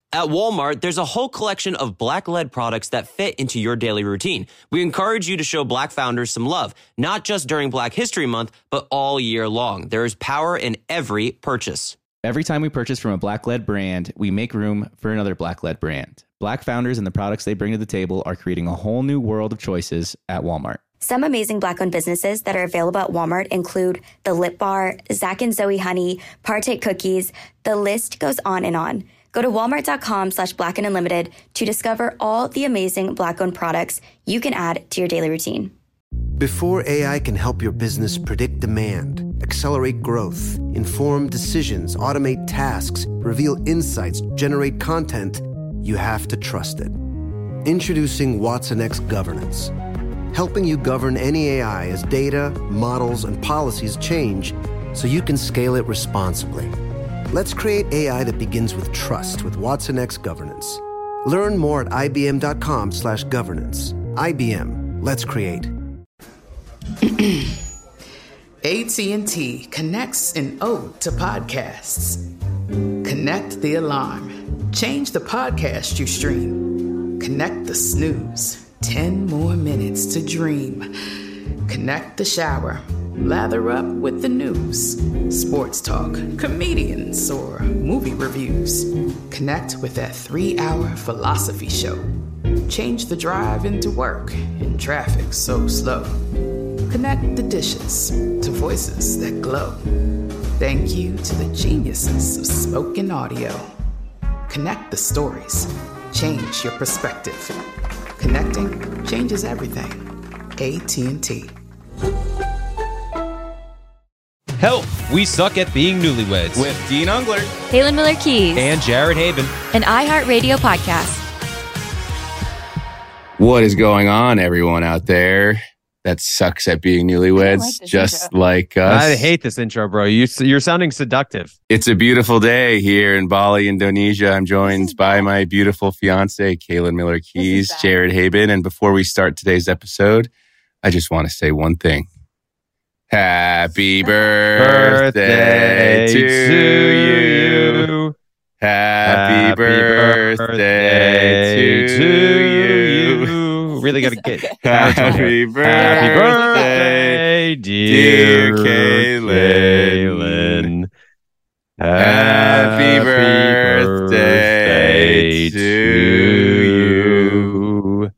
At Walmart, there's a whole collection of Black-led products that fit into your daily routine. We encourage you to show Black founders some love, not just during Black History Month, but all year long. There is power in every purchase. Every time we purchase from a Black-led brand, we make room for another Black-led brand. Black founders and the products they bring to the table are creating a whole new world of choices at Walmart. Some amazing Black-owned businesses that are available at Walmart include The Lip Bar, Zach and Zoe Honey, Partake Cookies. The list goes on and on. Go to walmart.com/Black and Unlimited to discover all the amazing Black-owned products you can add to your daily routine. Before AI can help your business predict demand, accelerate growth, inform decisions, automate tasks, reveal insights, generate content, you have to trust it. Introducing watsonx Governance, helping you govern any AI as data, models, and policies change so you can scale it responsibly. Let's create AI that begins with trust with watsonx Governance. Learn more at ibm.com/governance. IBM. Let's create. AT&T connects an ode to podcasts. Connect the alarm. Change the podcast you stream. Connect the snooze. 10 more minutes to dream. Connect the shower. Lather up with the news. Sports talk, comedians, or movie reviews. Connect with that 3-hour philosophy show. Change the drive into work in traffic so slow. Connect the dishes to voices that glow. Thank you to the geniuses of spoken audio. Connect the stories. Change your perspective. Connecting changes everything. AT&T. Help! We suck at being newlyweds. With Dean Ungler, Kaylin Miller-Keys, and Jared Haben. An iHeartRadio podcast. what is going on, everyone out there that sucks at being newlyweds, just like us? I hate this intro, bro. You're sounding seductive. It's a beautiful day here in Bali, Indonesia. I'm joined by my beautiful fiance, Kaylin Miller-Keys, Jared Haben. And before we start today's episode, I just want to say one thing. Happy birthday to you. Happy birthday to you. Really got to get Happy birthday, dear Kaylin. Happy birthday to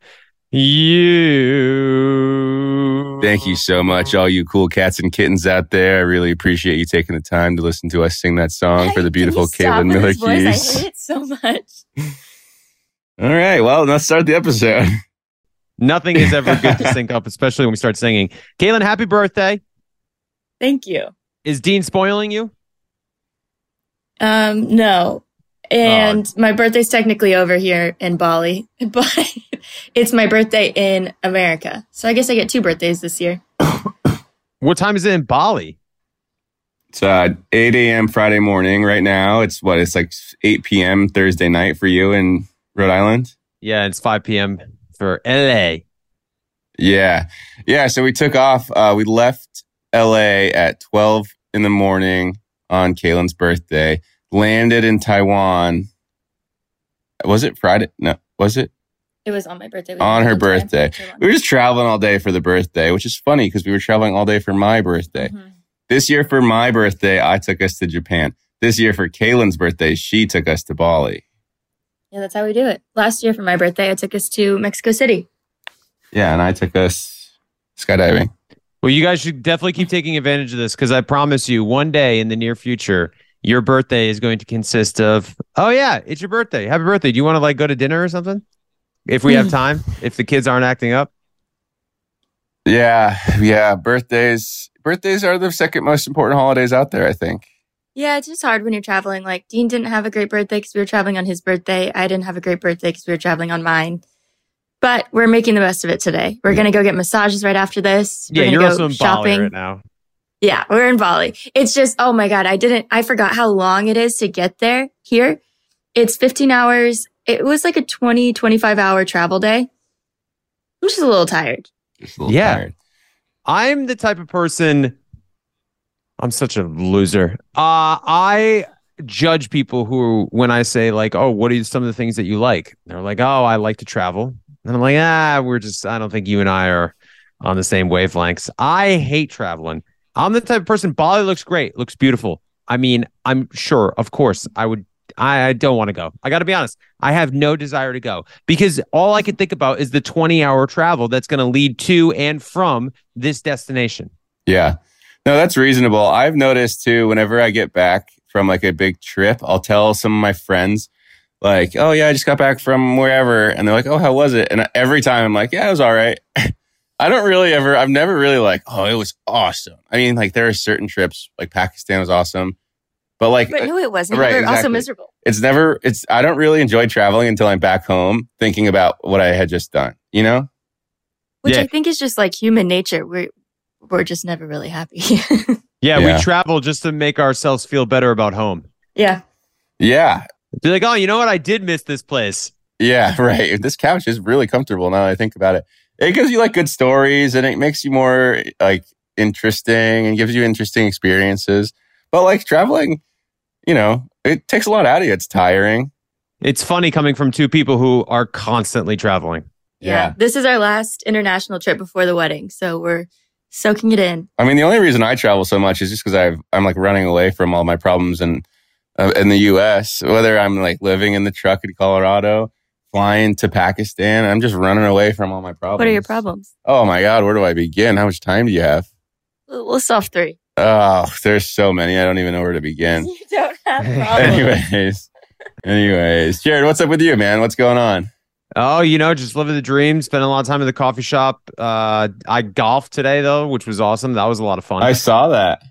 you. Thank you so much, all you cool cats and kittens out there. I really appreciate you taking the time to listen to us sing that song for the beautiful Kaylin Miller-Keys. I hate it so much. All right, well, let's start the episode. Nothing is ever good to sync up, especially when we start singing. Kaylin, happy birthday. Thank you. Is Dean spoiling you? No. And my birthday's technically over here in Bali, but it's my birthday in America. So I guess I get 2 birthdays this year. What time is it in Bali? It's 8 a.m. Friday morning right now. It's like 8 p.m. Thursday night for you in Rhode Island? Yeah, it's 5 p.m. for LA. Yeah. So we took off. We left LA at 12 in the morning on Kaylin's birthday. Landed in Taiwan. Was it Friday? No, was it? It was on my birthday. On her birthday. We were just traveling all day for the birthday, which is funny because we were traveling all day for my birthday. Mm-hmm. This year for my birthday, I took us to Japan. This year for Kaylin's birthday, she took us to Bali. Yeah, that's how we do it. Last year for my birthday, I took us to Mexico City. Yeah, and I took us skydiving. Well, you guys should definitely keep taking advantage of this because I promise you one day in the near future, your birthday is going to consist of, oh yeah, it's your birthday. Happy birthday. Do you want to go to dinner or something? If we have time, if the kids aren't acting up. Yeah. Birthdays are the second most important holidays out there, I think. Yeah, it's just hard when you're traveling. Like Dean didn't have a great birthday because we were traveling on his birthday. I didn't have a great birthday because we were traveling on mine. But we're making the best of it today. We're going to go get massages right after this. Yeah, you're also in Bali right now. Yeah, we're in Bali. It's just, oh my God, I forgot how long it is to get there here. It's 15 hours. It was like a 20, 25 hour travel day. I'm just a little tired. Tired. I'm the type of person, I'm such a loser. I judge people who, when I say like, oh, what are some of the things that you like? They're like, oh, I like to travel. And I'm like, I don't think you and I are on the same wavelengths. I hate traveling. I'm the type of person, Bali looks great, looks beautiful. I mean, I'm sure, of course, I don't want to go. I got to be honest. I have no desire to go because all I can think about is the 20-hour travel that's going to lead to and from this destination. Yeah. No, that's reasonable. I've noticed too, whenever I get back from like a big trip, I'll tell some of my friends like, oh yeah, I just got back from wherever. And they're like, oh, how was it? And every time I'm like, yeah, it was all right. I've never really like, oh, it was awesome. I mean, like there are certain trips, like Pakistan was awesome. But no, it wasn't. Right, We were exactly. also miserable. I don't really enjoy traveling until I'm back home thinking about what I had just done, you know? Which Yeah. I think is just like human nature. We're just never really happy. Yeah, Yeah. we travel just to make ourselves feel better about home. Yeah. Yeah. Be like, oh, you know what? I did miss this place. Yeah, right. This couch is really comfortable now that I think about it. It gives you like good stories and it makes you more like interesting and gives you interesting experiences. But like traveling, you know, it takes a lot out of you. It's tiring. It's funny coming from two people who are constantly traveling. Yeah. This is our last international trip before the wedding. So we're soaking it in. I mean, the only reason I travel so much is just because I'm like running away from all my problems in the U.S. Whether I'm like living in the truck in Colorado, flying to Pakistan, I'm just running away from all my problems. What are your problems? Oh my God, where do I begin? How much time do you have? We'll solve 3. Oh, there's so many. I don't even know where to begin. You don't have problems. Anyways, Jared, what's up with you, man? What's going on? Oh, just living the dream, spending a lot of time in the coffee shop. I golfed today, though, which was awesome. That was a lot of fun. I saw that.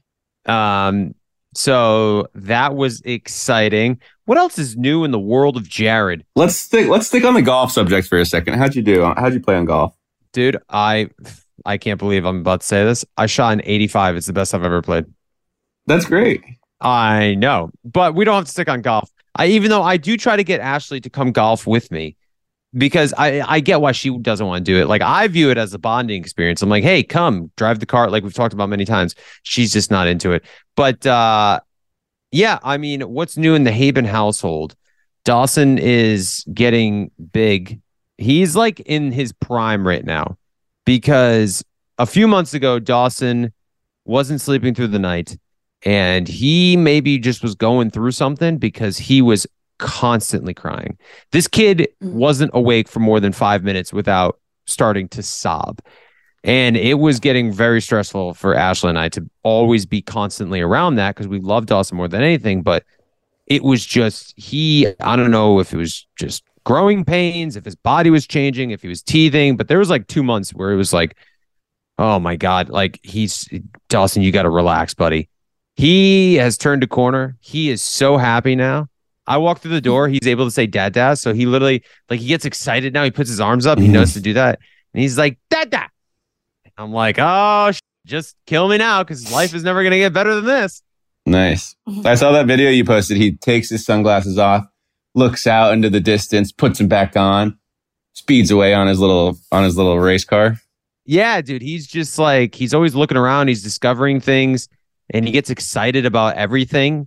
So that was exciting. What else is new in the world of Jared? Let's stick on the golf subject for a second. How'd you do? How'd you play on golf? Dude, I can't believe I'm about to say this. I shot an 85. It's the best I've ever played. That's great. I know, but we don't have to stick on golf. Even though I do try to get Ashley to come golf with me because I get why she doesn't want to do it. Like I view it as a bonding experience. I'm like, hey, come drive the cart. Like we've talked about many times. She's just not into it. But yeah, I mean, what's new in the Haben household? Dawson is getting big. He's like in his prime right now because a few months ago, Dawson wasn't sleeping through the night and he maybe just was going through something because he was constantly crying. This kid wasn't awake for more than 5 minutes without starting to sob. And it was getting very stressful for Ashley and I to always be constantly around that because we love Dawson more than anything. But it was just, I don't know if it was just growing pains, if his body was changing, if he was teething. But there was like 2 months where it was like, oh my God, like Dawson, you got to relax, buddy. He has turned a corner. He is so happy now. I walk through the door. He's able to say dad, dad. So he literally, like, he gets excited now. He puts his arms up. He knows to do that. And he's like, dad, dad. I'm like, oh, just kill me now because life is never going to get better than this. Nice. I saw that video you posted. He takes his sunglasses off, looks out into the distance, puts them back on, speeds away on his little race car. Yeah, dude. He's just like, he's always looking around. He's discovering things and he gets excited about everything.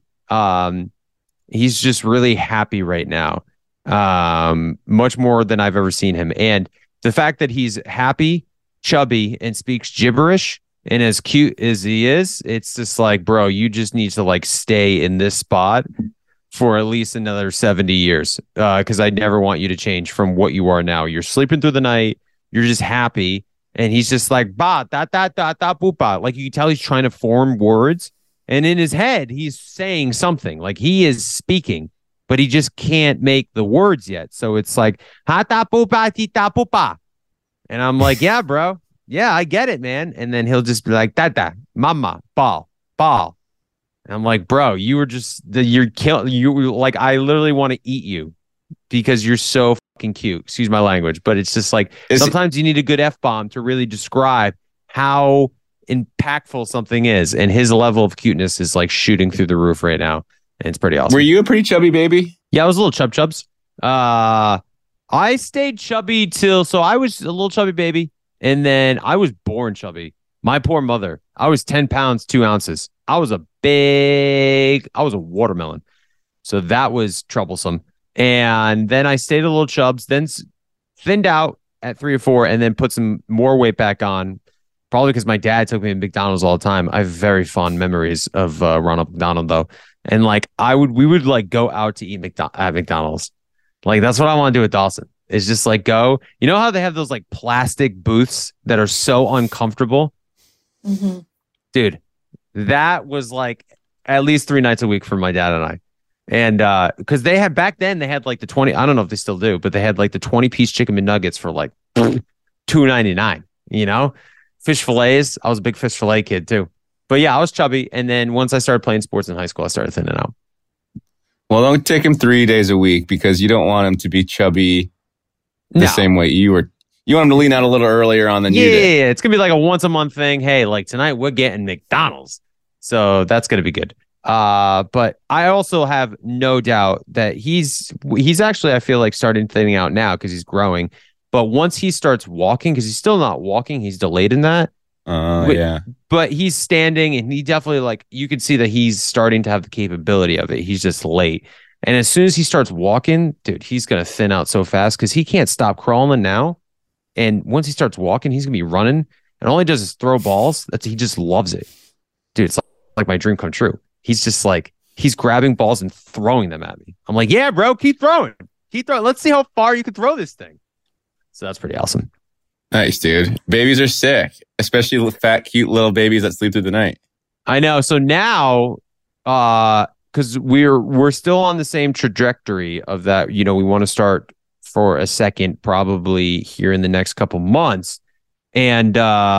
He's just really happy right now. Much more than I've ever seen him. And the fact that he's happy, chubby, and speaks gibberish and as cute as he is, it's just like, bro, you just need to like stay in this spot for at least another 70 years. Because I never want you to change from what you are now. You're sleeping through the night. You're just happy. And he's just like, ba, da, da, da, da, boopa. Like you can tell he's trying to form words. And in his head, he's saying something like he is speaking, but he just can't make the words yet. So it's like, ha, da, boopa, ti, da, boopa. And I'm like, yeah, bro. Yeah, I get it, man. And then he'll just be like, da, mama, ball. And I'm like, bro, you were just, you're killing, you like, I literally want to eat you because you're so fucking cute. Excuse my language. But it's just like, sometimes you need a good F-bomb to really describe how impactful something is. And his level of cuteness is like shooting through the roof right now. And it's pretty awesome. Were you a pretty chubby baby? Yeah, I was a little chubs. I stayed chubby so I was a little chubby baby. And then I was born chubby. My poor mother. I was 10 pounds, 2 ounces. I was a watermelon. So that was troublesome. And then I stayed a little chubs, then thinned out at 3 or 4, and then put some more weight back on. Probably because my dad took me to McDonald's all the time. I have very fond memories of Ronald McDonald though. And like we would like go out to eat at McDonald's. Like that's what I want to do with Dawson. Is just like go. You know how they have those like plastic booths that are so uncomfortable? Mm-hmm. Dude, that was like at least 3 nights a week for my dad and I. And because they had back then, they had like the 20, I don't know if they still do, but they had like the 20-piece chicken McNuggets for like $2.99, you know? Fish fillets. I was a big fish fillet kid too. But yeah, I was chubby. And then once I started playing sports in high school, I started thinning out. Well, don't take him 3 days a week because you don't want him to be chubby the same way you were. You want him to lean out a little earlier on than you did. Yeah, it's going to be like a once a month thing. Hey, like tonight we're getting McDonald's. So that's going to be good. But I also have no doubt that he's actually, I feel like, starting thinning out now because he's growing. But once he starts walking, because he's still not walking, he's delayed in that. Yeah. But he's standing, and he definitely, like, you can see that he's starting to have the capability of it. He's just late. And as soon as he starts walking, dude, he's going to thin out so fast because he can't stop crawling now. And once he starts walking, he's going to be running. And all he does is throw balls. He just loves it. Dude, it's like my dream come true. He's just like, he's grabbing balls and throwing them at me. I'm like, yeah, bro, keep throwing. Let's see how far you can throw this thing. So that's pretty awesome. Nice, dude. Babies are sick, especially fat, cute little babies that sleep through the night. I know. So now, because we're still on the same trajectory of that, you know, we want to start for a second, probably here in the next couple months. And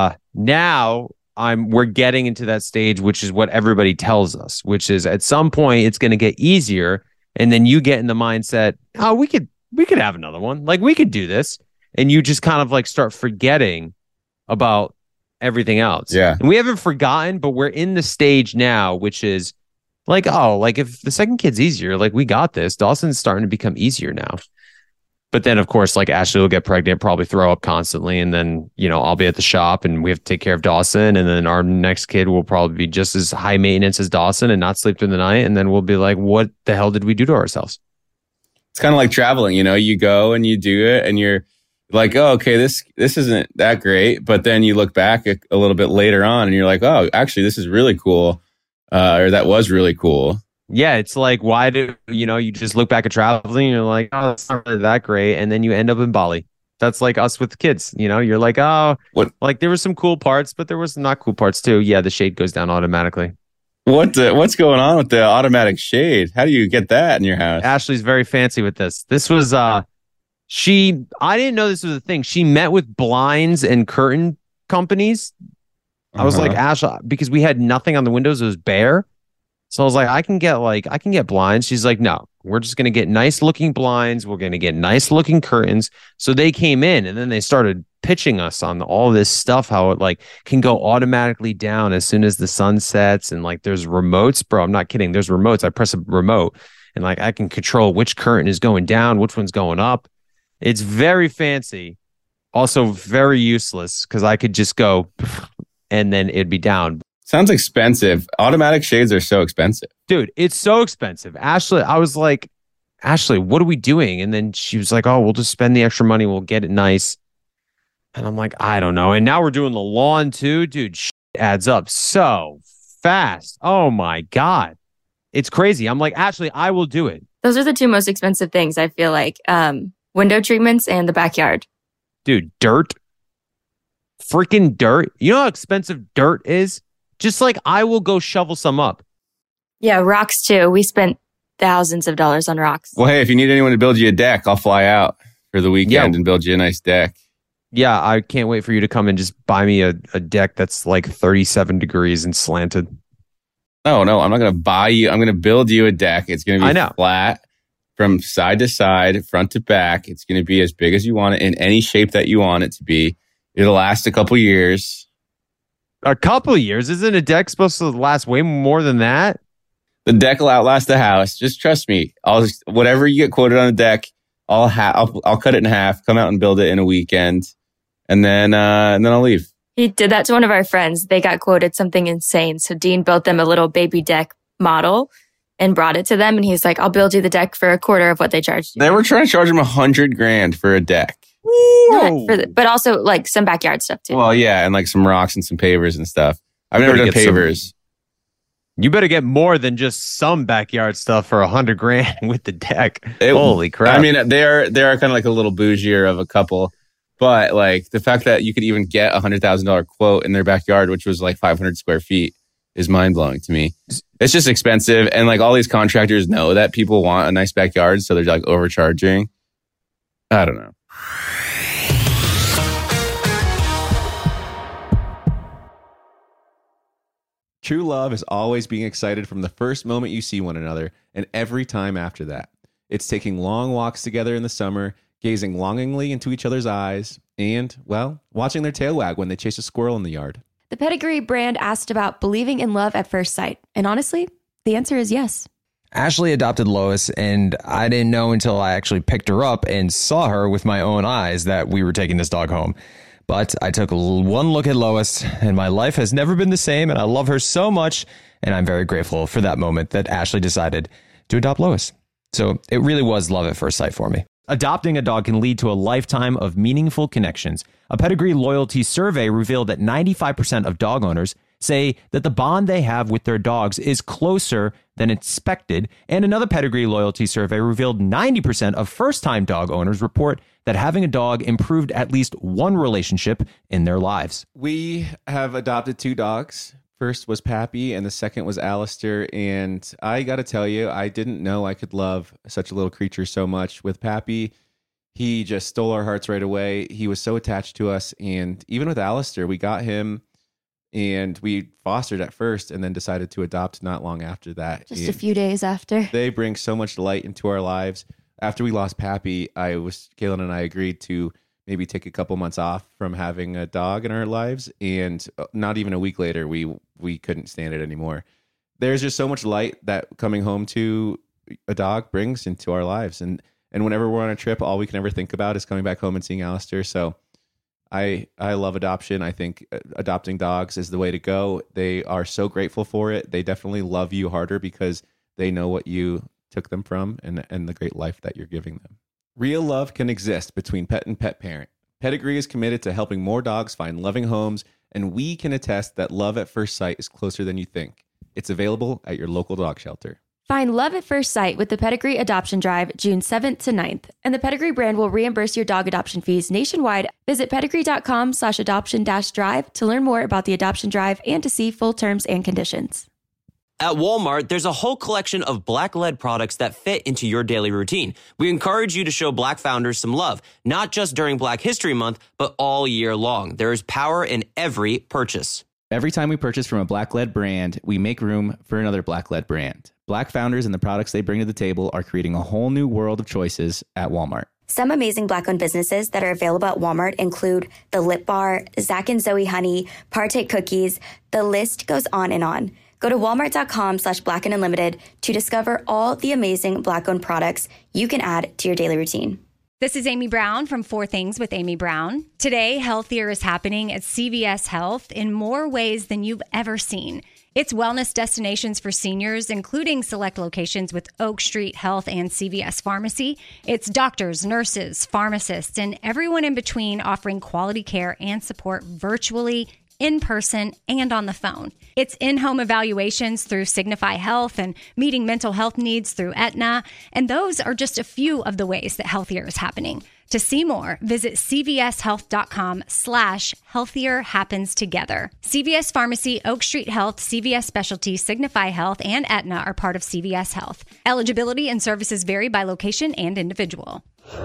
now we're getting into that stage, which is what everybody tells us, which is at some point it's going to get easier. And then you get in the mindset, oh, we could have another one. Like we could do this. And you just kind of like start forgetting about everything else. Yeah. And we haven't forgotten, but we're in the stage now, which is like, oh, like if the second kid's easier, like we got this. Dawson's starting to become easier now. But then, of course, like Ashley will get pregnant, probably throw up constantly. And then, you know, I'll be at the shop and we have to take care of Dawson. And then our next kid will probably be just as high maintenance as Dawson and not sleep through the night. And then we'll be like, what the hell did we do to ourselves? It's kind of like traveling, you know, you go and you do it and you're like, oh, okay, this isn't that great. But then you look back a little bit later on and you're like, oh, actually, this is really cool. Or that was really cool. Yeah, it's like, why do you just look back at traveling and you're like, oh, that's not really that great. And then you end up in Bali. That's like us with the kids. You know, you're like, oh, what? Like there were some cool parts, but there was some not cool parts too. Yeah, the shade goes down automatically. What's going on with the automatic shade? How do you get that in your house? Ashley's very fancy with this. This was I didn't know this was a thing. She met with blinds and curtain companies. I was like, Ashley, because we had nothing on the windows, it was bare. So I was like, I can get blinds. She's like, no, we're just going to get nice looking blinds. We're going to get nice looking curtains. So they came in and then they started pitching us on all this stuff, how it like can go automatically down as soon as the sun sets. And like, there's remotes, bro. I'm not kidding. There's remotes. I press a remote and like, I can control which curtain is going down, which one's going up. It's very fancy. Also very useless because I could just go and then it'd be down. Sounds expensive. Automatic shades are so expensive. Dude, it's so expensive. Ashley, I was like, Ashley, what are we doing? And then she was like, oh, we'll just spend the extra money. We'll get it nice. And I'm like, I don't know. And now we're doing the lawn too. Dude, shit adds up so fast. Oh my God. It's crazy. I'm like, Ashley, I will do it. Those are the two most expensive things, I feel like. Window treatments and the backyard. Dude, dirt. Freaking dirt. You know how expensive dirt is? Just like I will go shovel some up. Yeah, rocks too. We spent thousands of dollars on rocks. Well, hey, if you need anyone to build you a deck, I'll fly out for the weekend and build you a nice deck. Yeah, I can't wait for you to come and just buy me a deck that's like 37 degrees and slanted. No, I'm not going to buy you. I'm going to build you a deck. It's going to be flat from side to side, front to back. It's going to be as big as you want it in any shape that you want it to be. It'll last a couple years. A couple of years? Isn't a deck supposed to last way more than that? The deck will outlast the house. Just trust me. Whatever you get quoted on a deck, I'll cut it in half, come out and build it in a weekend, and then I'll leave. He did that to one of our friends. They got quoted something insane. So Dean built them a little baby deck model, and brought it to them. And he's like, I'll build you the deck for a quarter of what they charged you. They were trying to charge him $100,000 for a deck. But also like some backyard stuff too. Well, yeah, and like some rocks and some pavers and stuff. I've never done pavers. You better get more than just some backyard stuff for $100,000 with the deck. Holy crap. I mean, they are kind of like a little bougier of a couple, but like the fact that you could even get $100,000 quote in their backyard, which was like 500 square feet, is mind blowing to me. It's just expensive. And like all these contractors know that people want a nice backyard. So they're like overcharging. I don't know. True love is always being excited from the first moment you see one another and every time after that. It's taking long walks together in the summer, gazing longingly into each other's eyes, and, well, watching their tail wag when they chase a squirrel in the yard. The Pedigree brand asked about believing in love at first sight. And honestly, the answer is yes. Ashley adopted Lois, and I didn't know until I actually picked her up and saw her with my own eyes that we were taking this dog home. But I took one look at Lois, and my life has never been the same, and I love her so much, and I'm very grateful for that moment that Ashley decided to adopt Lois. So it really was love at first sight for me. Adopting a dog can lead to a lifetime of meaningful connections. A Pedigree loyalty survey revealed that 95% of dog owners say that the bond they have with their dogs is closer than expected. And another Pedigree loyalty survey revealed 90% of first-time dog owners report that having a dog improved at least one relationship in their lives. We have adopted 2 dogs. First was Pappy, and the second was Alistair. And I got to tell you, I didn't know I could love such a little creature so much. With Pappy, he just stole our hearts right away. He was so attached to us. And even with Alistair, we got him and we fostered at first and then decided to adopt not long after that. Just a few days after. They bring so much light into our lives. After we lost Pappy, Kaylin and I agreed to maybe take a couple months off from having a dog in our lives. And not even a week later, we couldn't stand it anymore. There's just so much light that coming home to a dog brings into our lives. And whenever we're on a trip, all we can ever think about is coming back home and seeing Alistair. So I love adoption. I think adopting dogs is the way to go. They are so grateful for it. They definitely love you harder because they know what you took them from and the great life that you're giving them. Real love can exist between pet and pet parent. Pedigree is committed to helping more dogs find loving homes, and we can attest that love at first sight is closer than you think. It's available at your local dog shelter. Find love at first sight with the Pedigree Adoption Drive June 7th to 9th, and the Pedigree brand will reimburse your dog adoption fees nationwide. Visit pedigree.com/adoption-drive to learn more about the adoption drive and to see full terms and conditions. At Walmart, there's a whole collection of Black-led products that fit into your daily routine. We encourage you to show Black founders some love, not just during Black History Month, but all year long. There is power in every purchase. Every time we purchase from a Black-led brand, we make room for another Black-led brand. Black founders and the products they bring to the table are creating a whole new world of choices at Walmart. Some amazing Black-owned businesses that are available at Walmart include The Lip Bar, Zach and Zoe Honey, Partake Cookies. The list goes on and on. Go to walmart.com/Black and Unlimited to discover all the amazing Black-owned products you can add to your daily routine. This is Amy Brown from 4 Things with Amy Brown. Today, healthier is happening at CVS Health in more ways than you've ever seen. It's wellness destinations for seniors, including select locations with Oak Street Health and CVS Pharmacy. It's doctors, nurses, pharmacists, and everyone in between offering quality care and support virtually, in person, and on the phone. It's in-home evaluations through Signify Health and meeting mental health needs through Aetna. And those are just a few of the ways that healthier is happening. To see more, visit cvshealth.com/healthier happens together. CVS Pharmacy, Oak Street Health, CVS Specialty, Signify Health, and Aetna are part of CVS Health. Eligibility and services vary by location and individual.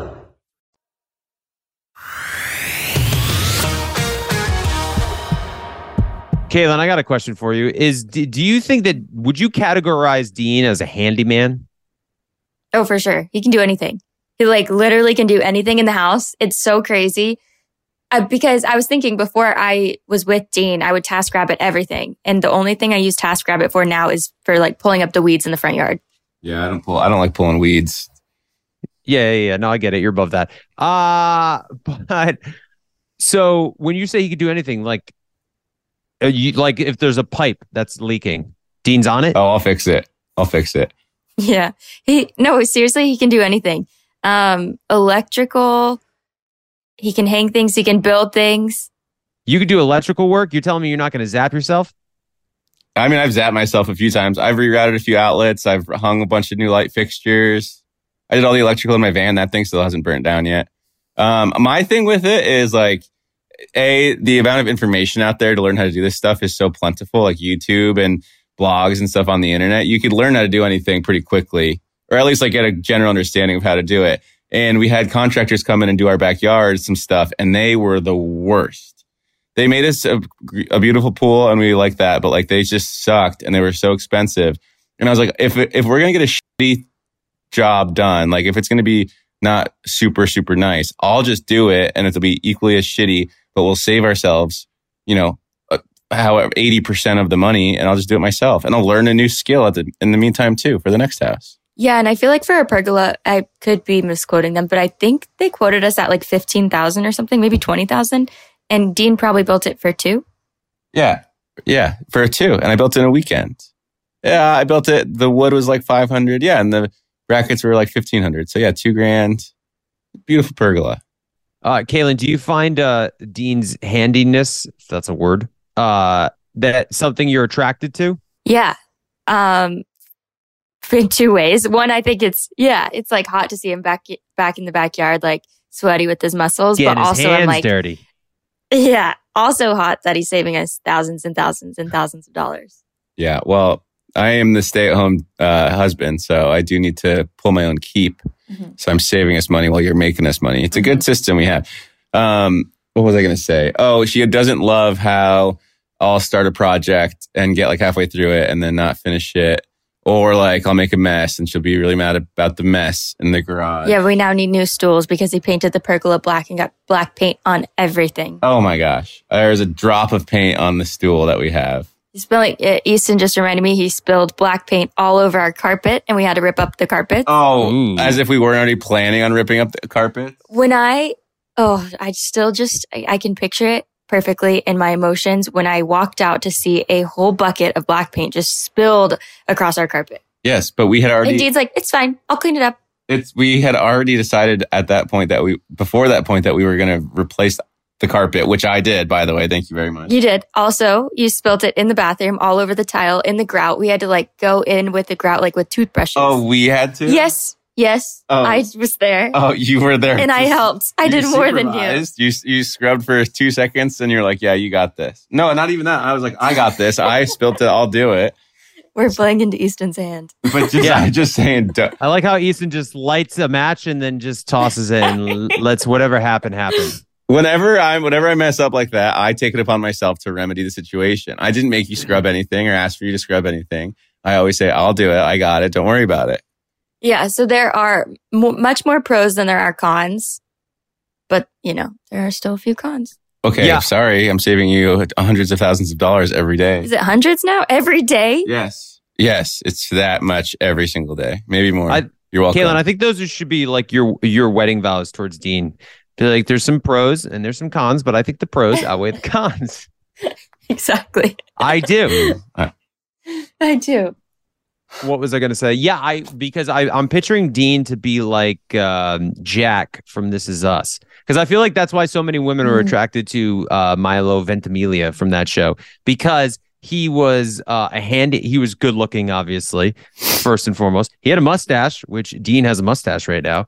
Kaylin, I got a question for you. Do you think would you categorize Dean as a handyman? Oh, for sure. He can do anything. He literally can do anything in the house. It's so crazy. Because I was thinking before I was with Dean, I would TaskRabbit everything. And the only thing I use TaskRabbit for now is for pulling up the weeds in the front yard. Yeah, I don't like pulling weeds. Yeah. No, I get it. You're above that. But so when you say he could do anything, if there's a pipe that's leaking, Dean's on it? Oh, I'll fix it. Yeah. Seriously, he can do anything. Electrical, he can hang things, he can build things. You could do electrical work? You're telling me you're not going to zap yourself? I mean, I've zapped myself a few times. I've rerouted a few outlets. I've hung a bunch of new light fixtures. I did all the electrical in my van. That thing still hasn't burnt down yet. My thing with it is like, the amount of information out there to learn how to do this stuff is so plentiful, like YouTube and blogs and stuff on the internet. You could learn how to do anything pretty quickly, or at least like get a general understanding of how to do it. And we had contractors come in and do our backyard, some stuff, and they were the worst. They made us a beautiful pool and we liked that, but like they just sucked and they were so expensive. And I was like, if we're going to get a shitty job done, like if it's going to be not super, super nice, I'll just do it and it'll be equally as shitty, but we'll save ourselves, however, 80% of the money, and I'll just do it myself. And I'll learn a new skill in the meantime too, for the next house. Yeah, and I feel like for a pergola, I could be misquoting them, but I think they quoted us at like 15,000 or something, maybe 20,000. And Dean probably built it for 2. Yeah, for 2. And I built it in a weekend. Yeah, I built it. The wood was like 500. Yeah, and the brackets were like 1,500. So yeah, $2,000. Beautiful pergola. Kaylin, do you find Dean's handiness, if that's a word, that something you're attracted to? Yeah. In 2 ways. One, I think it's like hot to see him back in the backyard, like sweaty with his muscles. Getting but also his hands I'm like, dirty. Yeah. Also hot that he's saving us thousands and thousands and thousands of dollars. Yeah. Well, I am the stay-at-home husband, so I do need to pull my own keep. Mm-hmm. So I'm saving us money while you're making us money. It's a good system we have. What was I going to say? Oh, she doesn't love how I'll start a project and get like halfway through it and then not finish it. Or like I'll make a mess and she'll be really mad about the mess in the garage. Yeah, we now need new stools because he painted the pergola black and got black paint on everything. Oh my gosh. There's a drop of paint on the stool that we have. Easton just reminded me he spilled black paint all over our carpet and we had to rip up the carpet. Oh, ooh. As if we weren't already planning on ripping up the carpet? I can picture it perfectly in my emotions when I walked out to see a whole bucket of black paint just spilled across our carpet. Yes, but we had already... And Dean's like, it's fine. I'll clean it up. We had already decided at that point that we were going to replace the carpet, which I did, by the way. Thank you very much. You did. Also, you spilled it in the bathroom, all over the tile, in the grout. We had to like go in with the grout, like with toothbrushes. Oh, we had to? Yes. Oh. I was there. Oh, you were there. And I helped. I did more than you. You scrubbed for 2 seconds and you're like, yeah, you got this. No, not even that. I was like, I got this. I spilled it. I'll do it. We're playing into Easton's hand. But I'm just saying. I like how Easton just lights a match and then just tosses it and lets whatever happen. Whenever I mess up like that, I take it upon myself to remedy the situation. I didn't make you scrub anything or ask for you to scrub anything. I always say, I'll do it. I got it. Don't worry about it. Yeah, so there are much more pros than there are cons, but there are still a few cons. Okay, yeah. Sorry, I'm saving you hundreds of thousands of dollars every day. Is it hundreds now? Every day? Yes, it's that much every single day, maybe more. You're welcome. Kaylin, I think those should be like your wedding vows towards Dean. Be like, there's some pros and there's some cons, but I think the pros outweigh the cons. Exactly. I do. I do. What was I going to say? Yeah, because I'm picturing Dean to be like Jack from This Is Us. Because I feel like that's why so many women are attracted to Milo Ventimiglia from that show. Because he was he was good looking, obviously, first and foremost. He had a mustache, which Dean has a mustache right now.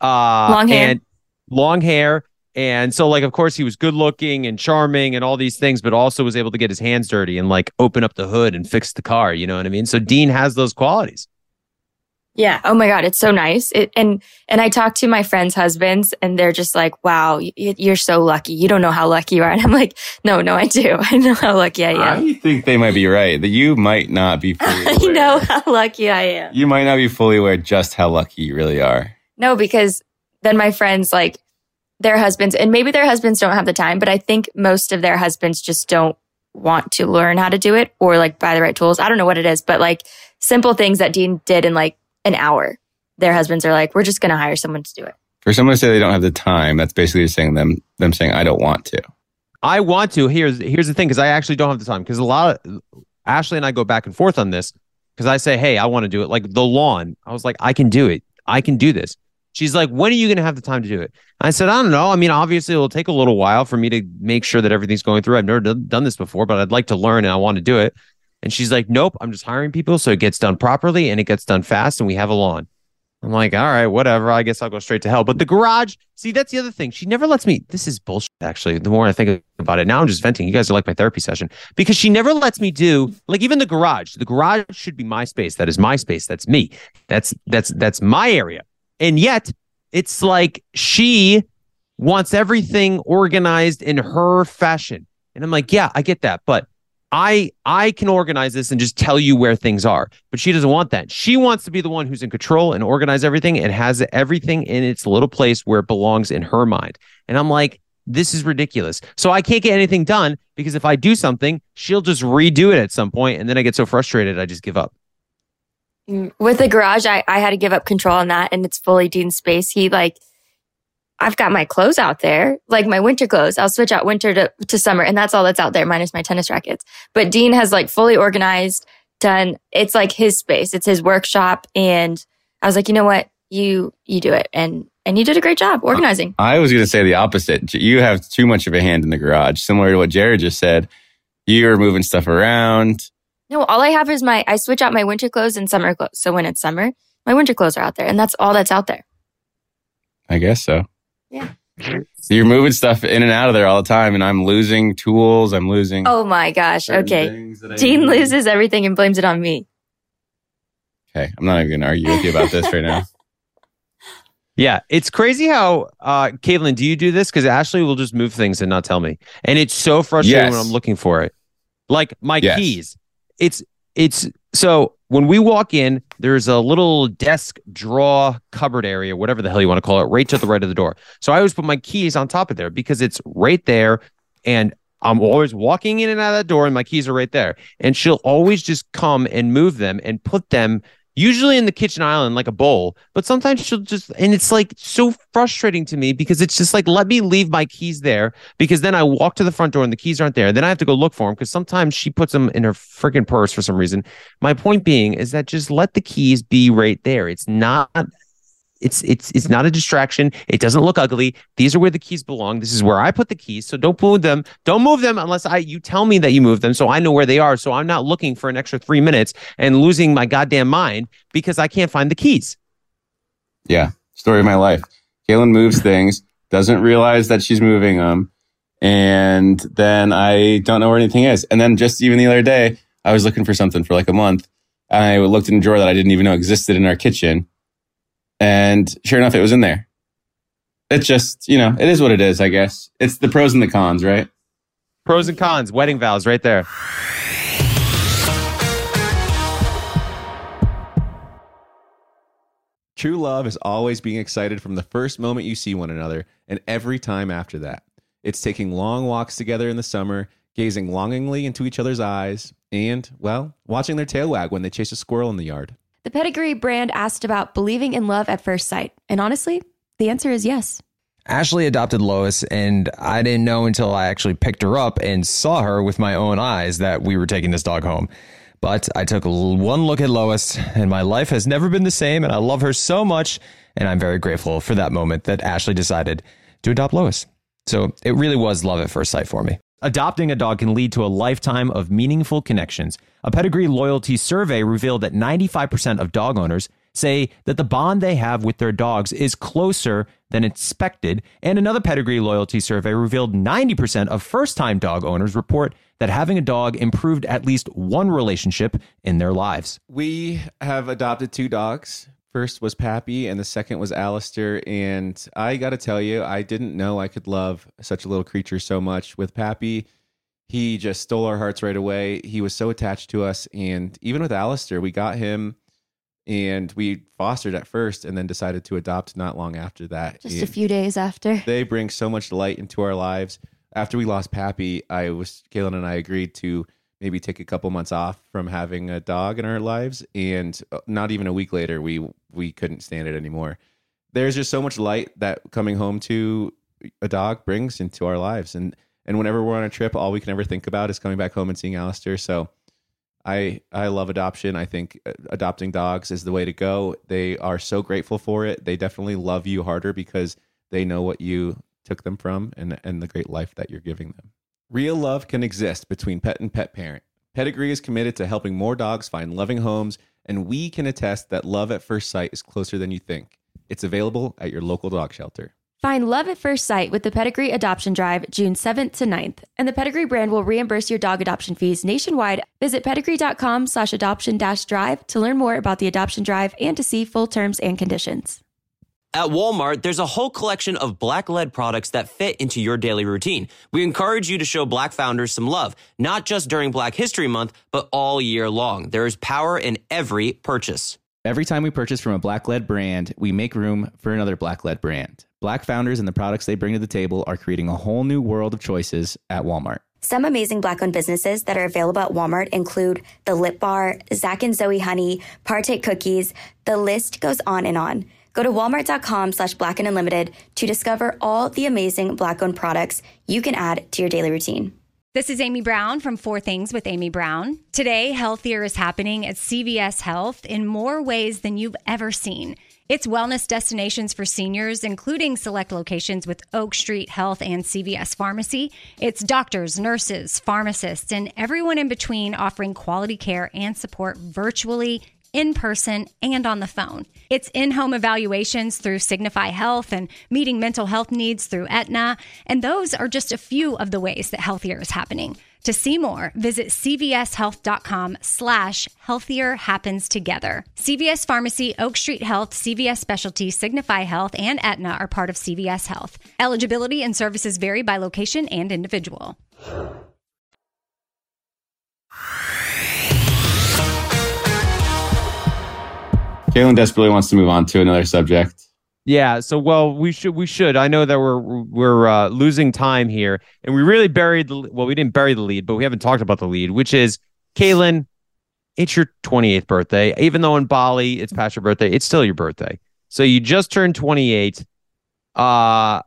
Long hair. And so, like, of course, he was good looking and charming and all these things, but also was able to get his hands dirty and like open up the hood and fix the car. You know what I mean? So Dean has those qualities. Yeah. Oh my God. It's so nice. And I talk to my friends' husbands and they're just like, wow, you're so lucky. You don't know how lucky you are. And I'm like, no, I do. I know how lucky I am. I think they might be right. That you might not be fully aware. I know how lucky I am. You might not be fully aware just how lucky you really are. No, because then my friends, like, their husbands, and maybe their husbands don't have the time, but I think most of their husbands just don't want to learn how to do it or like buy the right tools. I don't know what it is, but like simple things that Dean did in like an hour, their husbands are like, we're just going to hire someone to do it. For someone to say they don't have the time, that's basically saying them saying, I don't want to. I want to. Here's the thing, because I actually don't have the time, because a lot of Ashley and I go back and forth on this. because I say, hey, I want to do it. Like the lawn. I was like, I can do it. I can do this. She's like, when are you going to have the time to do it? I said, I don't know. I mean, obviously, it'll take a little while for me to make sure that everything's going through. I've never done this before, but I'd like to learn and I want to do it. And she's like, nope, I'm just hiring people so it gets done properly and it gets done fast and we have a lawn. I'm like, all right, whatever. I guess I'll go straight to hell. But the garage, see, that's the other thing. She never lets me. This is bullshit, actually. The more I think about it, now I'm just venting. You guys are like my therapy session because she never lets me do like even the garage. The garage should be my space. That is my space. That's me. That's my area. And yet it's like she wants everything organized in her fashion. And I'm like, yeah, I get that. But I can organize this and just tell you where things are. But she doesn't want that. She wants to be the one who's in control and organize everything and has everything in its little place where it belongs in her mind. And I'm like, this is ridiculous. So I can't get anything done because if I do something, she'll just redo it at some point. And then I get so frustrated, I just give up. With the garage, I had to give up control on that, and it's fully Dean's space. I've got my clothes out there, like my winter clothes. I'll switch out winter to summer, and that's all that's out there, minus my tennis rackets. But Dean has like fully organized, done. It's like his space. It's his workshop, and I was like, you know what, you do it, and you did a great job organizing. I was going to say the opposite. You have too much of a hand in the garage, similar to what Jared just said. You're moving stuff around. No, all I have is I switch out my winter clothes and summer clothes. So when it's summer, my winter clothes are out there, and that's all that's out there. I guess so. Yeah. So you're moving stuff in and out of there all the time, and I'm losing tools. I'm losing. Oh my gosh. Okay. Dean loses everything and blames it on me. Okay. I'm not even going to argue with you about this right now. Yeah, it's crazy how, Caitlin, do you do this? Because Ashley will just move things and not tell me. And it's so frustrating when I'm looking for it. Like my keys. It's so when we walk in, there's a little desk drawer cupboard area, whatever the hell you want to call it, right to the right of the door. So I always put my keys on top of there because it's right there. And I'm always walking in and out of that door and my keys are right there. And she'll always just come and move them and put them usually in the kitchen island like a bowl, but sometimes she'll just, and it's like so frustrating to me because it's just like, let me leave my keys there because then I walk to the front door and the keys aren't there. Then I have to go look for them because sometimes she puts them in her freaking purse for some reason. My point being is that just let the keys be right there. It's not a distraction. It doesn't look ugly. These are where the keys belong. This is where I put the keys. So don't move them. Don't move them unless you tell me that you move them so I know where they are. So I'm not looking for an extra 3 minutes and losing my goddamn mind because I can't find the keys. Yeah. Story of my life. Kaylin moves things, doesn't realize that she's moving them. And then I don't know where anything is. And then just even the other day, I was looking for something for like a month. And I looked in a drawer that I didn't even know existed in our kitchen. And sure enough, it was in there. It's just, it is what it is, I guess. It's the pros and the cons, right? Pros and cons, wedding vows right there. True love is always being excited from the first moment you see one another and every time after that. It's taking long walks together in the summer, gazing longingly into each other's eyes, and, well, watching their tail wag when they chase a squirrel in the yard. The Pedigree brand asked about believing in love at first sight. And honestly, the answer is yes. Ashley adopted Lois, and I didn't know until I actually picked her up and saw her with my own eyes that we were taking this dog home. But I took one look at Lois, and my life has never been the same, and I love her so much, and I'm very grateful for that moment that Ashley decided to adopt Lois. So it really was love at first sight for me. Adopting a dog can lead to a lifetime of meaningful connections. A Pedigree loyalty survey revealed that 95% of dog owners say that the bond they have with their dogs is closer than expected. And another Pedigree loyalty survey revealed 90% of first-time dog owners report that having a dog improved at least one relationship in their lives. We have adopted 2 dogs. First was Pappy, and the second was Alistair. And I got to tell you, I didn't know I could love such a little creature so much. With Pappy, he just stole our hearts right away. He was so attached to us. And even with Alistair, we got him and we fostered at first and then decided to adopt not long after that. Just a few days after. They bring so much light into our lives. After we lost Pappy, Kaylin and I agreed to maybe take a couple months off from having a dog in our lives. And not even a week later, we couldn't stand it anymore. There's just so much light that coming home to a dog brings into our lives. And whenever we're on a trip, all we can ever think about is coming back home and seeing Alistair. So I love adoption. I think adopting dogs is the way to go. They are so grateful for it. They definitely love you harder because they know what you took them from and the great life that you're giving them. Real love can exist between pet and pet parent. Pedigree is committed to helping more dogs find loving homes, and we can attest that love at first sight is closer than you think. It's available at your local dog shelter. Find love at first sight with the Pedigree Adoption Drive June 7th to 9th, and the Pedigree brand will reimburse your dog adoption fees nationwide. Visit pedigree.com/adoption-drive to learn more about the adoption drive and to see full terms and conditions. At Walmart, there's a whole collection of Black-led products that fit into your daily routine. We encourage you to show Black founders some love, not just during Black History Month, but all year long. There is power in every purchase. Every time we purchase from a Black-led brand, we make room for another Black-led brand. Black founders and the products they bring to the table are creating a whole new world of choices at Walmart. Some amazing Black-owned businesses that are available at Walmart include The Lip Bar, Zach and Zoe Honey, Partake Cookies. The list goes on and on. Go to walmart.com/blackandunlimited to discover all the amazing Black-owned products you can add to your daily routine. This is Amy Brown from 4 Things with Amy Brown. Today, healthier is happening at CVS Health in more ways than you've ever seen. It's wellness destinations for seniors, including select locations with Oak Street Health and CVS Pharmacy. It's doctors, nurses, pharmacists, and everyone in between offering quality care and support virtually, in person, and on the phone. It's in-home evaluations through Signify Health and meeting mental health needs through Aetna. And those are just a few of the ways that healthier is happening. To see more, visit cvshealth.com/healthier happens together. CVS Pharmacy, Oak Street Health, CVS Specialty, Signify Health, and Aetna are part of CVS Health. Eligibility and services vary by location and individual. Kaylin desperately wants to move on to another subject. Yeah, so we should. I know that we're losing time here, and we really we didn't bury the lead, but we haven't talked about the lead, which is Kaylin. It's your 28th birthday, even though in Bali it's past your birthday. It's still your birthday, so you just turned 28. I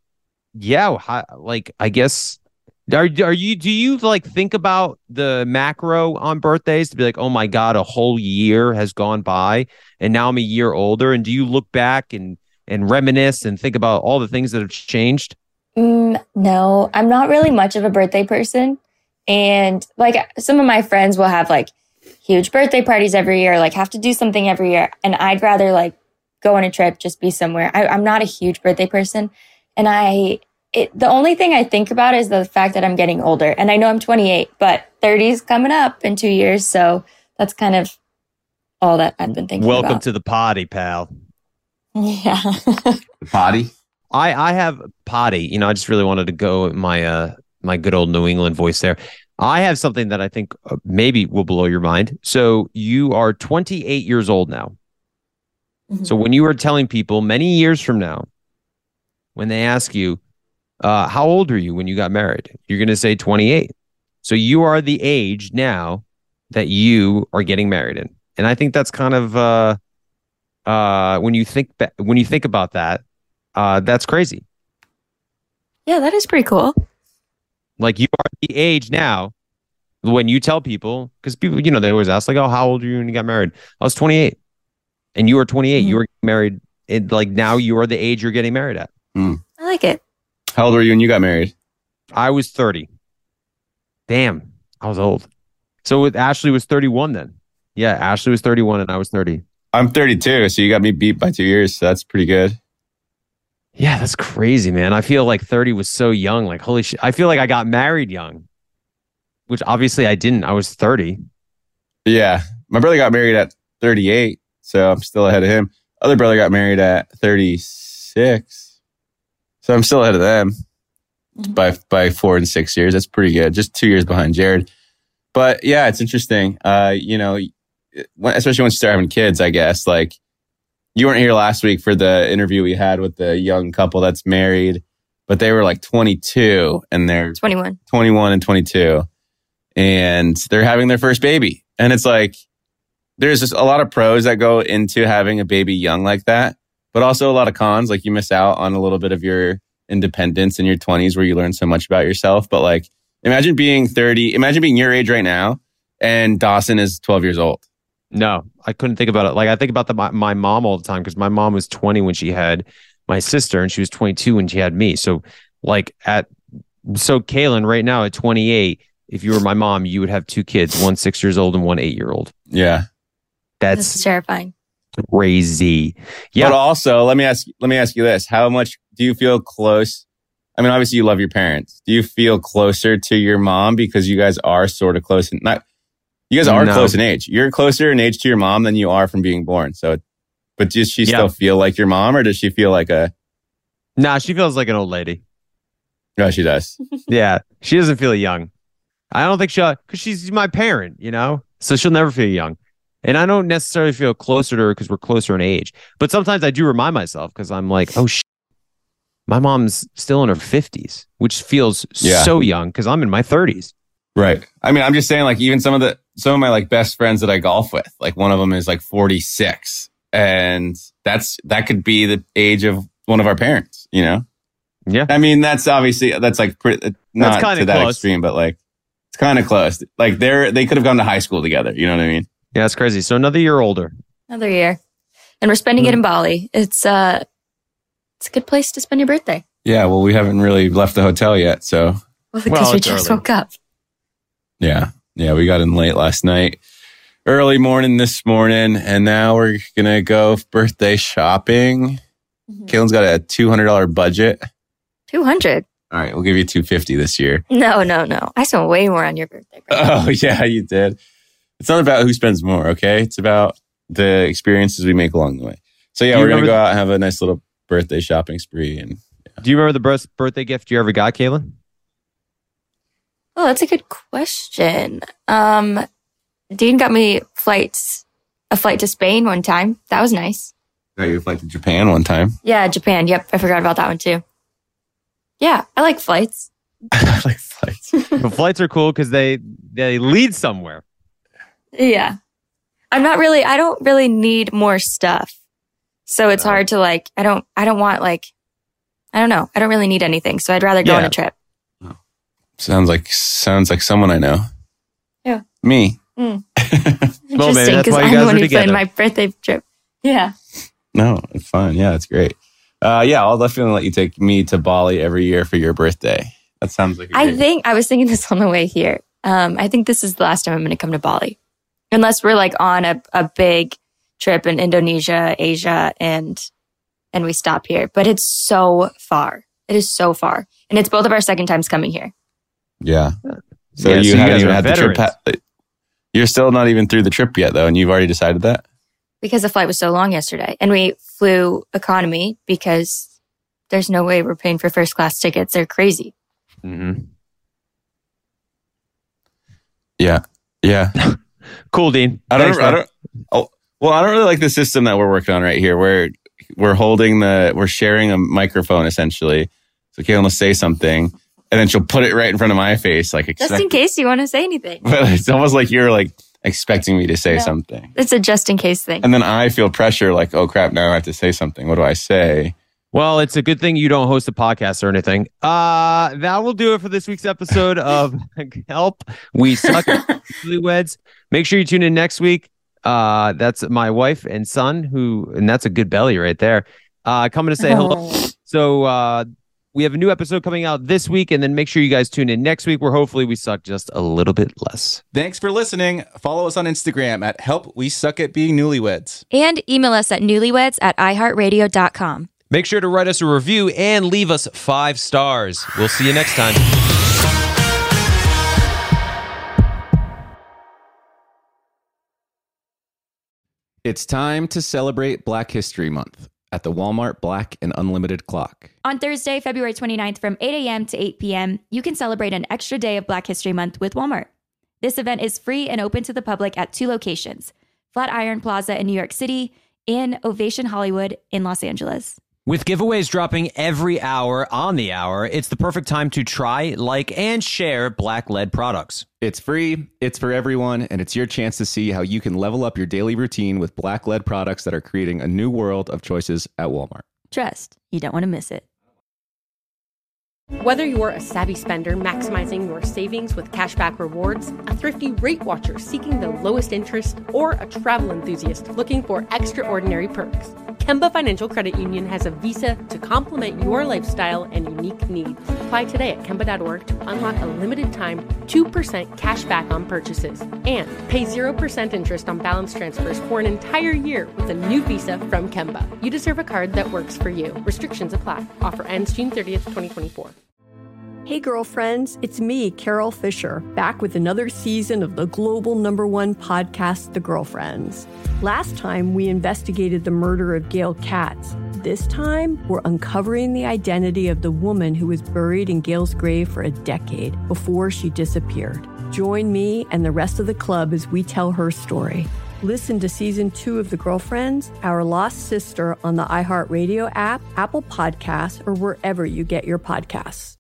guess. Do you like think about the macro on birthdays to be like, oh my God, a whole year has gone by, and now I'm a year older, and do you look back and reminisce and think about all the things that have changed? No, I'm not really much of a birthday person. And like some of my friends will have like huge birthday parties every year, like have to do something every year. And I'd rather like go on a trip, just be somewhere. I'm not a huge birthday person. And the only thing I think about is the fact that I'm getting older. And I know I'm 28, but 30 is coming up in 2 years. So that's kind of all that I've been thinking about. Welcome to the party, pal. Yeah. The potty? I have potty. I just really wanted to go my my good old New England voice there. I have something that I think maybe will blow your mind. So you are 28 years old now. Mm-hmm. So when you are telling people many years from now, when they ask you, how old are you when you got married? You're going to say 28. So you are the age now that you are getting married in. And I think that's kind of when you think about that, that's crazy. Yeah, that is pretty cool. Like you are the age now when you tell people, because people, they always ask like, oh, how old are you when you got married? I was 28. And you were 28. Mm-hmm. You were married. Like now you are the age you're getting married at. I like it. How old were you when you got married? I was 30. Damn, I was old. So Ashley was 31 then. Yeah, Ashley was 31 and I was 30. I'm 32, so you got me beat by 2 years. So that's pretty good. Yeah, that's crazy, man. I feel like 30 was so young. Like, holy shit. I feel like I got married young, which obviously I didn't. I was 30. Yeah. My brother got married at 38, so I'm still ahead of him. Other brother got married at 36, so I'm still ahead of them by 4 and 6 years. That's pretty good. Just 2 years behind Jared. But yeah, it's interesting. Especially once you start having kids, I guess. Like, you weren't here last week for the interview we had with the young couple that's married, but they were like 22 and they're 21 and 22, and they're having their first baby. And it's like, there's just a lot of pros that go into having a baby young like that, but also a lot of cons. Like, you miss out on a little bit of your independence in your 20s where you learn so much about yourself. But like, imagine being 30, imagine being your age right now and Dawson is 12 years old. No, I couldn't think about it. Like I think about my mom all the time because my mom was 20 when she had my sister and she was 22 when she had me. So Kaylin right now at 28, if you were my mom, you would have 2 kids, one 6 years old and one 8-year-old. Yeah. That's terrifying. Crazy. Yeah. But also, let me ask you this. How much do you feel close? I mean, obviously you love your parents. Do you feel closer to your mom because you guys are sort of close and you guys are close in age. You're closer in age to your mom than you are from being born. So, but does she still feel like your mom or does she feel like Nah, she feels like an old lady. No, she does. Yeah. She doesn't feel young. I don't think because she's my parent, so she'll never feel young. And I don't necessarily feel closer to her because we're closer in age. But sometimes I do remind myself because I'm like, oh, my mom's still in her 50s, which feels so young because I'm in my 30s. Right. I mean, I'm just saying, like, even some of my like best friends that I golf with, like one of them is like 46, and that could be the age of one of our parents. Yeah. I mean, that's obviously not to that extreme, but like it's kind of close. Like they could have gone to high school together. You know what I mean? Yeah, it's crazy. So another year older. Another year, and we're spending it in Bali. It's a good place to spend your birthday. Yeah. Well, we haven't really left the hotel yet, so. Well, because we just woke up. Yeah. Yeah, we got in late last night, early morning this morning, and now we're going to go birthday shopping. Mm-hmm. Kaylin's got a $200 budget. $200? All right, we'll give you $250 this year. No. I spent way more on your birthday. Oh, yeah, you did. It's not about who spends more, okay? It's about the experiences we make along the way. So, yeah, we're going to go out and have a nice little birthday shopping spree. And do you remember the best birthday gift you ever got, Kaylin? Oh, that's a good question. Dean got me a flight to Spain one time. That was nice. Got you a flight to Japan one time. Yeah, Japan. Yep, I forgot about that one too. Yeah, I like flights. I like flights. But flights are cool because they lead somewhere. Yeah. I don't really need more stuff. So it's hard to like, I don't want like, I don't know. I don't really need anything. So I'd rather go on a trip. Sounds like someone I know. Yeah. Me. Interesting, because I'm the one who planned my birthday trip. Yeah. No, it's fine. Yeah, it's great. I'll definitely let you take me to Bali every year for your birthday. That sounds like I was thinking this on the way here. I think this is the last time I'm going to come to Bali. Unless we're like on a big trip in Indonesia, Asia, and we stop here. But it's so far. It is so far. And it's both of our second times coming here. Yeah. So you haven't even had the trip. You're still not even through the trip yet, though, and you've already decided that? Because the flight was so long yesterday. And we flew economy because there's no way we're paying for first class tickets. They're crazy. Mm-hmm. Yeah. Cool, Dean. I don't really like the system that we're working on right here, where we're sharing a microphone essentially. So Kaylin will say something, and then she'll put it right in front of my face, like just in case you want to say anything. But it's almost like you're like expecting me to say something. It's a just in case thing. And then I feel pressure, like, oh crap, now I have to say something. What do I say? Well, it's a good thing you don't host a podcast or anything. That will do it for this week's episode of Help We Suck at Newlyweds. Make sure you tune in next week. That's my wife and son, and that's a good belly right there, coming to say hello. So we have a new episode coming out this week, and then make sure you guys tune in next week where hopefully we suck just a little bit less. Thanks for listening. Follow us on Instagram at Help We Suck at Being Newlyweds. And email us at newlyweds@iheartradio.com. Make sure to write us a review and leave us 5 stars. We'll see you next time. It's time to celebrate Black History Month at the Walmart Black and Unlimited Clock. On Thursday, February 29th from 8 a.m. to 8 p.m., you can celebrate an extra day of Black History Month with Walmart. This event is free and open to the public at 2 locations, Flatiron Plaza in New York City and Ovation Hollywood in Los Angeles. With giveaways dropping every hour on the hour, it's the perfect time to try, like, and share Black Lead products. It's free, it's for everyone, and it's your chance to see how you can level up your daily routine with Black Lead products that are creating a new world of choices at Walmart. Trust, you don't want to miss it. Whether you're a savvy spender maximizing your savings with cashback rewards, a thrifty rate watcher seeking the lowest interest, or a travel enthusiast looking for extraordinary perks, Kemba Financial Credit Union has a visa to complement your lifestyle and unique needs. Apply today at Kemba.org to unlock a limited time 2% cash back on purchases and pay 0% interest on balance transfers for an entire year with a new visa from Kemba. You deserve a card that works for you. Restrictions apply. Offer ends June 30th, 2024. Hey girlfriends, it's me, Carol Fisher, back with another season of the global #1 podcast, The Girlfriends. Last time, we investigated the murder of Gail Katz. This time, we're uncovering the identity of the woman who was buried in Gail's grave for a decade before she disappeared. Join me and the rest of the club as we tell her story. Listen to Season 2 of The Girlfriends, Our Lost Sister on the iHeartRadio app, Apple Podcasts, or wherever you get your podcasts.